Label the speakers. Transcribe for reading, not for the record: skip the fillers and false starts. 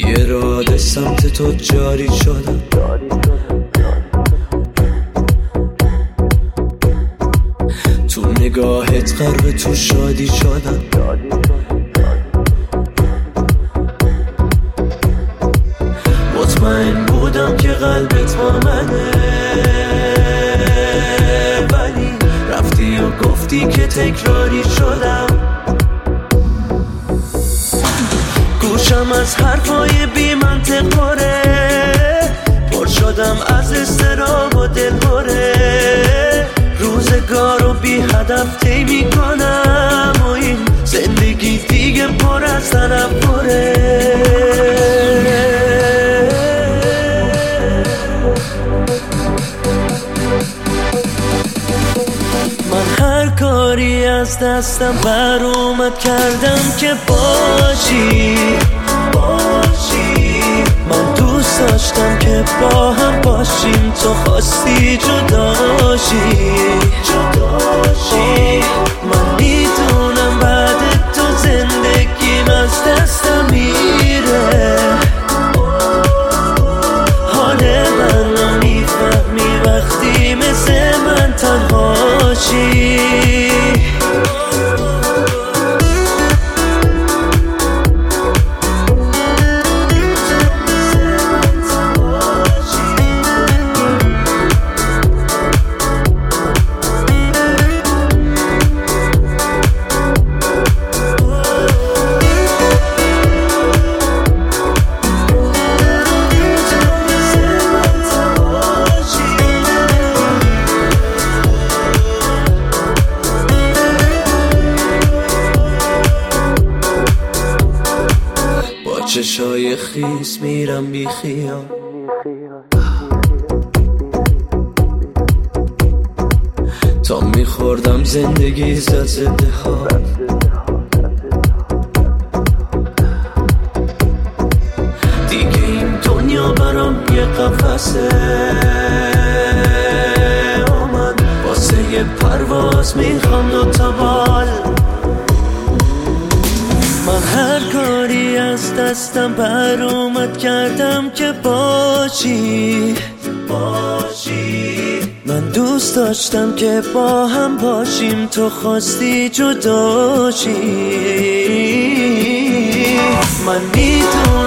Speaker 1: اراده سمت تو جاری شدم. تو نگاهت غرق تو شادی شدم. مطمئن بودم که قلبت با منه، ولی رفتی و گفتی که تکراری شدم. گوشم از حرفای بی منطق پره، پر شدم از اضطراب و دلهره. روزگارو بی هدف طی میکنم و این زندگی دیگه پر از تنفره. من هر کاری از دستم بر اومد کردم که باشی. من دوست داشتم که با هم باشیم، تو خواستی جداشی. من میدونم بعد تو زندگیم از دستم میره. حال من میفهمی وقتی مثل من تنهاشی. چشای خیس میرم بی خیال، تا میخوردم زندگی زد زده ها. دیگه این دنیا برام یه قفسه، من واسه یه پرواز میخوام 2 تا بال. من هر کاری از دستم بر اومد کردم که باشی. من دوست داشتم که با هم باشیم، تو خواستی جداشی. من میدونم